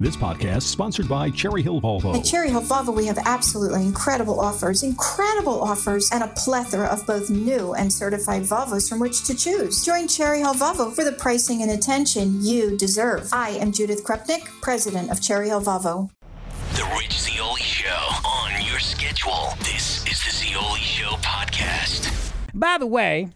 This podcast is sponsored by Cherry Hill Volvo. At Cherry Hill Volvo, we have absolutely incredible offers, and a plethora of both new and certified Volvos from which to choose. Join Cherry Hill Volvo for the pricing and attention you deserve. I am Judith Krupnik, president of Cherry Hill Volvo. The Rich Zeoli Show on your schedule. This is the Zeoli Show podcast. By the way,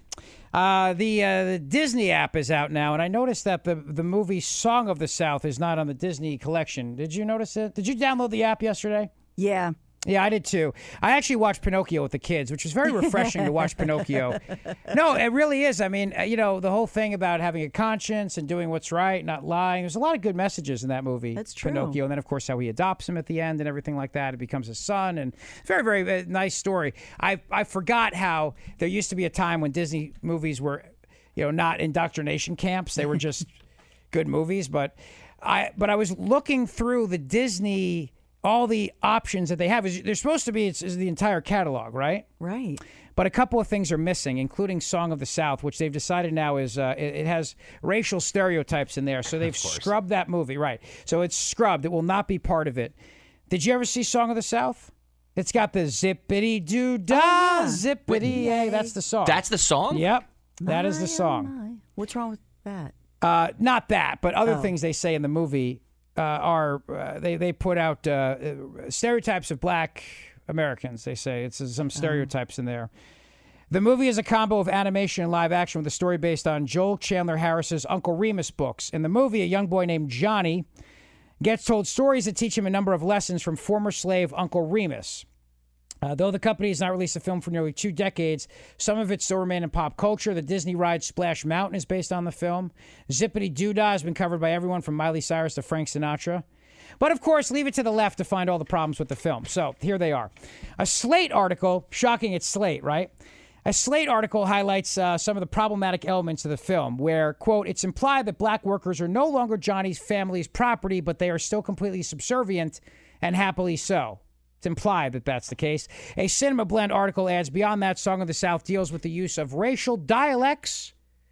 the Disney app is out now, and I noticed that the movie Song of the South is not on the Disney collection. Did you notice it? Did you download the app yesterday? Yeah. Yeah, I did too. I actually watched Pinocchio with the kids, which was very refreshing to watch Pinocchio. No, it really is. I mean, the whole thing about having a conscience and doing what's right, not lying. There's a lot of good messages in that movie. That's true. Pinocchio, and then, of course, how he adopts him at the end and everything like that. It becomes his son, and very, very nice story. I forgot how there used to be a time when Disney movies were, not indoctrination camps. They were just good movies. But I was looking through the Disney, all the options that they have. They're supposed to be, it's the entire catalog, right? Right. But a couple of things are missing, including Song of the South, which they've decided now is it has racial stereotypes in there. So they've scrubbed that movie, right? So it's scrubbed. It will not be part of it. Did you ever see Song of the South? It's got the zippity-doo-dah, zippity-yay. That's the song. That's the song? Yep. That is the song. What's wrong with that? Not that, but other things they say in the movie are they put out stereotypes of black Americans. They say it's some stereotypes in there. The movie is a combo of animation and live action with a story based on Joel Chandler Harris's Uncle Remus books. In the movie, a young boy named Johnny gets told stories that teach him a number of lessons from former slave Uncle Remus. Though the company has not released a film for nearly 2 decades, some of it still remain in pop culture. The Disney ride Splash Mountain is based on the film. Zippity Doo-Dah has been covered by everyone from Miley Cyrus to Frank Sinatra. But, of course, leave it to the left to find all the problems with the film. So, here they are. A Slate article, shocking it's Slate, right? A Slate article highlights some of the problematic elements of the film where, quote, it's implied that black workers are no longer Johnny's family's property, but they are still completely subservient and happily so. It's implied that that's the case. A Cinema Blend article adds, beyond that, Song of the South deals with the use of racial dialects,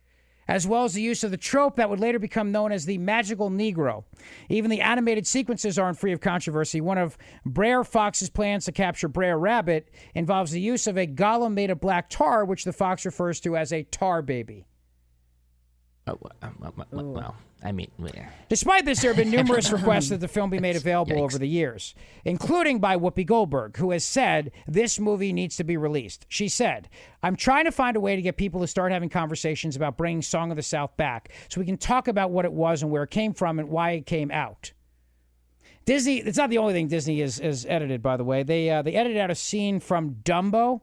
as well as the use of the trope that would later become known as the magical Negro. Even the animated sequences aren't free of controversy. One of Brer Fox's plans to capture Brer Rabbit involves the use of a golem made of black tar, which the fox refers to as a tar baby. Well, I mean... Yeah. Despite this, there have been numerous requests that the film be made available over the years, including by Whoopi Goldberg, who has said this movie needs to be released. She said, I'm trying to find a way to get people to start having conversations about bringing Song of the South back so we can talk about what it was and where it came from and why it came out. Disney, it's not the only thing Disney is edited, by the way. They edited out a scene from Dumbo.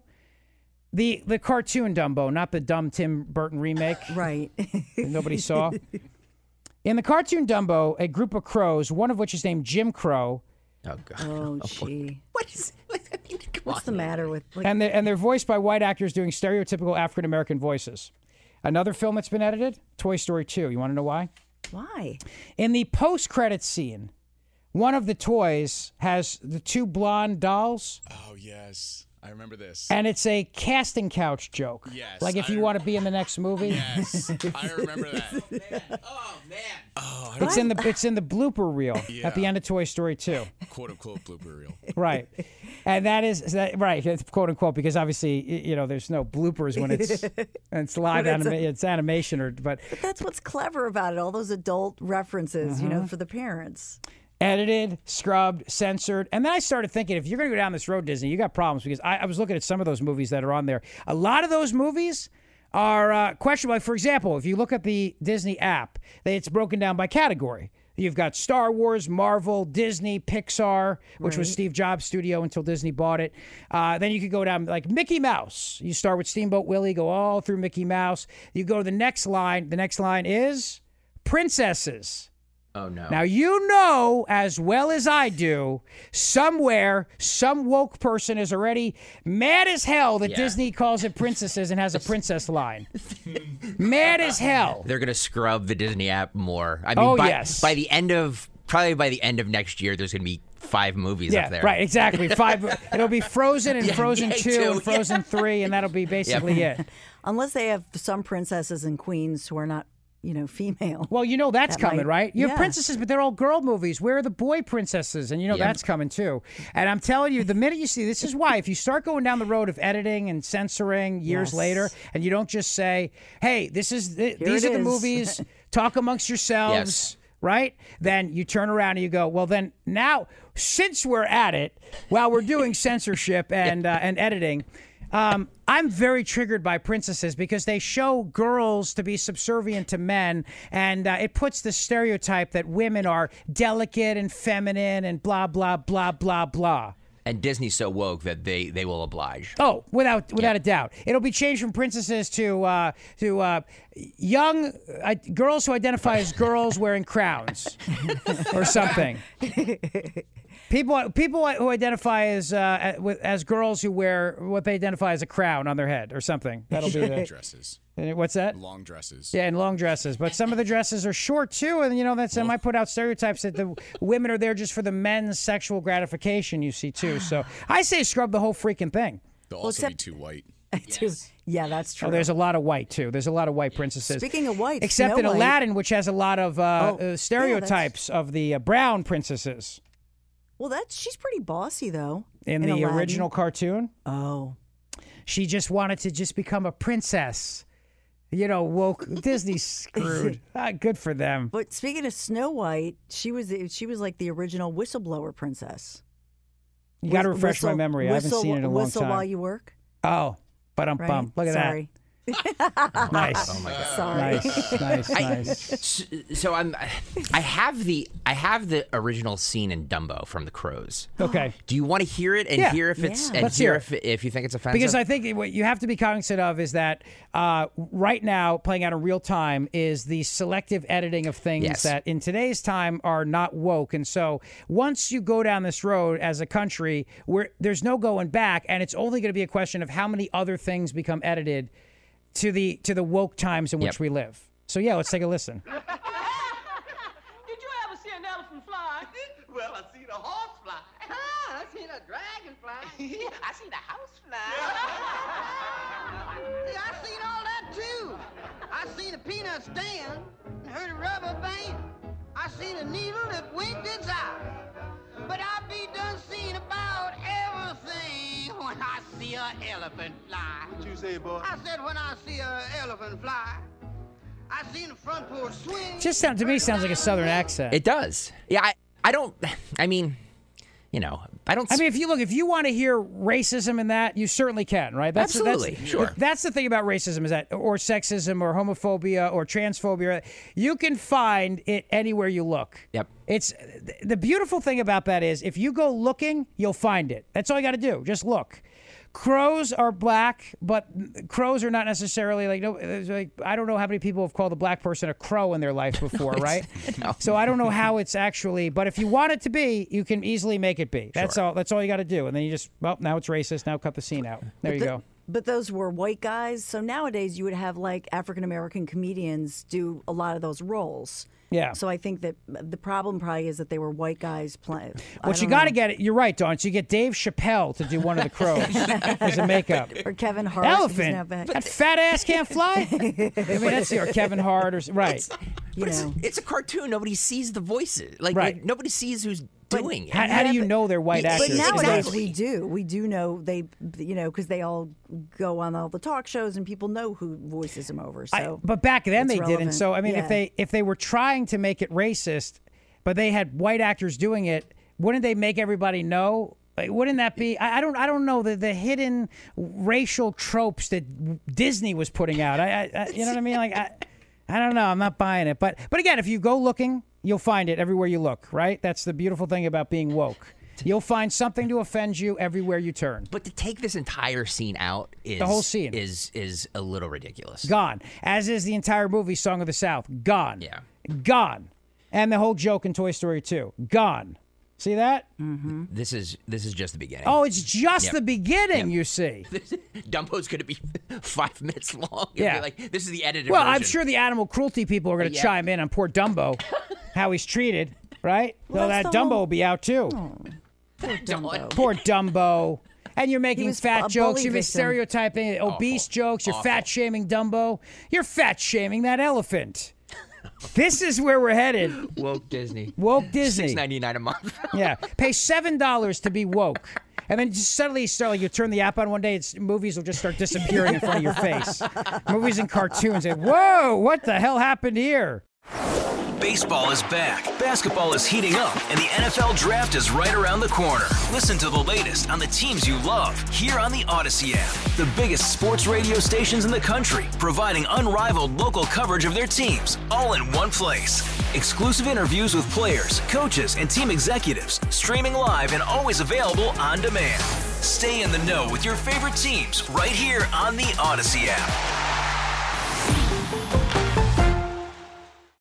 The cartoon Dumbo, not the dumb Tim Burton remake. Right. That nobody saw. In the cartoon Dumbo, a group of crows, one of which is named Jim Crow. Oh, God. Oh, gee. What's What's the matter with... And they're voiced by white actors doing stereotypical African-American voices. Another film that's been edited, Toy Story 2. You want to know why? Why? In the post-credits scene, one of the toys has the 2 blonde dolls. Oh, yes. I remember this. And it's a casting couch joke. Yes. Like if you want to be in the next movie. Yes. I remember that. Oh, man. Oh, It's in the blooper reel at the end of Toy Story 2. Quote unquote blooper reel. Right. And right, it's quote unquote, because obviously, there's no bloopers when it's live it's animation but that's what's clever about it, all those adult references, for the parents. Edited, scrubbed, censored. And then I started thinking, if you're going to go down this road, Disney, you got problems, because I was looking at some of those movies that are on there. A lot of those movies are questionable. Like, for example, if you look at the Disney app, it's broken down by category. You've got Star Wars, Marvel, Disney, Pixar, which was Steve Jobs' studio until Disney bought it. Then you could go down like Mickey Mouse. You start with Steamboat Willie, go all through Mickey Mouse. You go to the next line. The next line is princesses. Oh, no. Now, you know as well as I do, somewhere, some woke person is already mad as hell that Disney calls it princesses and has a princess line. Mad as hell. They're going to scrub the Disney app more. I mean, by the end of next year, there's going to be 5 movies up there. Right, exactly. 5. It'll be Frozen and Frozen 2 and Frozen 3, and that'll be basically it. Unless they have some princesses and queens who are not female. Well, that's coming, right? You have Yeah. princesses, but they're all girl movies. Where are the boy princesses? And that's coming too. And I'm telling you, the minute you see, this is why, if you start going down the road of editing and censoring years Yes. later, and you don't just say, hey, these are the is. movies, talk amongst yourselves. Yes. Right? Then you turn around and you go, well, then now, since we're at it, while we're doing censorship and editing, I'm very triggered by princesses because they show girls to be subservient to men, and it puts the stereotype that women are delicate and feminine and blah, blah, blah, blah, blah. And Disney's so woke that they will oblige. Oh, without a doubt, it'll be changed from princesses to young girls who identify as girls wearing crowns or something. People who identify as girls who wear what they identify as a crown on their head or something. That'll be the Dresses. What's that? Long dresses. Yeah, and long dresses. But some of the dresses are short too, and that might put out stereotypes that the women are there just for the men's sexual gratification. You see too. So I say scrub the whole freaking thing. They'll also be too white. Yeah, that's true. Oh, there's a lot of white too. There's a lot of white princesses. Speaking of white, except Snow in White. Aladdin, which has a lot of stereotypes of the brown princesses. Well, she's pretty bossy though. In the Aladdin. original cartoon, Oh, she just wanted to just become a princess. Woke Disney screwed. Good for them. but speaking of Snow White, she was like the original whistleblower princess. You got to refresh my Whistle- memory. I haven't seen it in a long Whistle time. while you work. Oh, but I'm Right? bummed. Look at Sorry. that. Nice. Oh my God. Sorry. Nice. So I have the original scene in Dumbo from The Crows. Okay. Do you want to hear it and Yeah. hear if it's Yeah. and Let's hear hear if you think it's offensive? Because I think what you have to be cognizant of is that right now, playing out in real time, is the selective editing of things Yes. that in today's time are not woke. And so once you go down this road as a country, where there's no going back, and it's only going to be a question of how many other things become edited to the woke times in which Yep. we live. So yeah, let's take a listen. Did you ever see an elephant fly? Well, I seen a horse fly. I seen a dragon fly. I seen a house fly. Yeah, I seen all that too. I seen a peanut stand and heard a rubber band. I seen a needle that winked its eye. But I be done seeing about everything when I see an elephant fly. What you say, boy? I said when I see an elephant fly. I seen the front porch swing. Just to me sounds like a southern accent. it does. Yeah, I don't. I mean, I don't. I mean, if you want to hear racism in that, you certainly can, right? Absolutely, sure. That's the thing about racism is that, or sexism, or homophobia, or transphobia, you can find it anywhere you look. Yep. It's the beautiful thing about that is if you go looking, you'll find it. That's all you got to do. Just look. Crows are black, but crows are not necessarily I don't know how many people have called a black person a crow in their life before, right? No. So I don't know how it's actually, but if you want it to be, you can easily make it be. That's all. That's all you got to do, and then you just now it's racist. Now cut the scene out. There you go. But those were white guys. So nowadays you would have like African American comedians do a lot of those roles. Yeah. So I think that the problem probably is that they were white guys playing. What you got to get it. You're right, Dawn. So you get Dave Chappelle to do one of the crows as a makeup. Or Kevin Hart. who's now Elephant. back. That fat ass can't fly. I mean, that's or Kevin Hart or right. It's a cartoon. Nobody sees the voices. Right. Nobody sees who's doing it. How do you know they're white But actors? nowadays Exactly. we do know they, because they all go on all the talk shows and people know who voices them over. So, but back then it's they didn't. relevant. So I mean, Yeah. if they were trying to make it racist, but they had white actors doing it, wouldn't they make everybody know? Like, wouldn't that be? I don't know the hidden racial tropes that Disney was putting out. I you know what I mean? Like I don't know. I'm not buying it. But again, if you go looking, you'll find it everywhere you look. Right? That's the beautiful thing about being woke. You'll find something to offend you everywhere you turn. But to take this entire scene out is The whole scene. is a little ridiculous. Gone. As is the entire movie Song of the South. Gone. Yeah. Gone. And the whole joke in Toy Story 2. Gone. See that? This is just the beginning. Oh, it's just Yep. the beginning, Yep. you see. Dumbo's going to be 5 minutes long. It'll Yeah. be like, this is the edited Well, version. I'm sure the animal cruelty people are going to Yeah. chime in on poor Dumbo, how he's treated, right? Well, that's that the Dumbo whole- will be out too. Dumbo. Poor Dumbo. And you're making was fat a jokes. bully You're victim. stereotyping obese jokes. You're fat shaming Dumbo. You're fat shaming that elephant. This is where we're headed. Woke Disney. Woke Disney. $6.99 a month. Yeah. Pay $7 to be woke. And then just suddenly you turn the app on one day, movies will just start disappearing in front of your face. Movies and cartoons. And, whoa, what the hell happened here? Baseball is back, basketball is heating up, and the NFL Draft is right around the corner. Listen to the latest on the teams you love here on the Odyssey app. The biggest sports radio stations in the country, providing unrivaled local coverage of their teams, all in one place. Exclusive interviews with players, coaches, and team executives, streaming live and always available on demand. Stay in the know with your favorite teams right here on the Odyssey app.